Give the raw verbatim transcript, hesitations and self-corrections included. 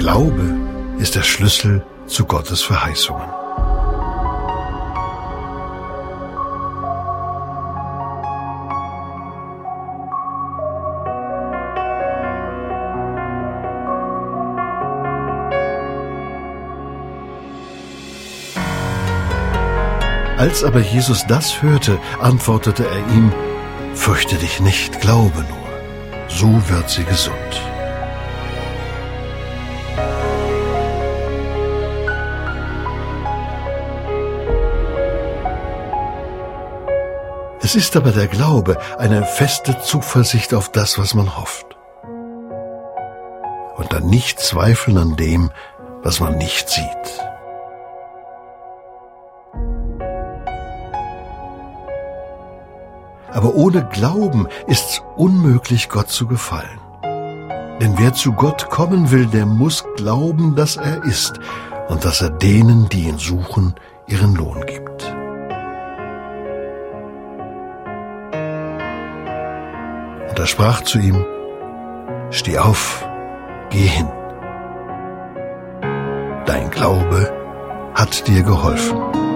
Glaube ist der Schlüssel zu Gottes Verheißungen. Als aber Jesus das hörte, antwortete er ihm: Fürchte dich nicht, glaube nur, so wird sie gesund. Es ist aber der Glaube, eine feste Zuversicht auf das, was man hofft. Und dann nicht zweifeln an dem, was man nicht sieht. Aber ohne Glauben ist's unmöglich, Gott zu gefallen. Denn wer zu Gott kommen will, der muss glauben, dass er ist und dass er denen, die ihn suchen, ihren Lohn gibt. Und er sprach zu ihm: Steh auf, geh hin. Dein Glaube hat dir geholfen.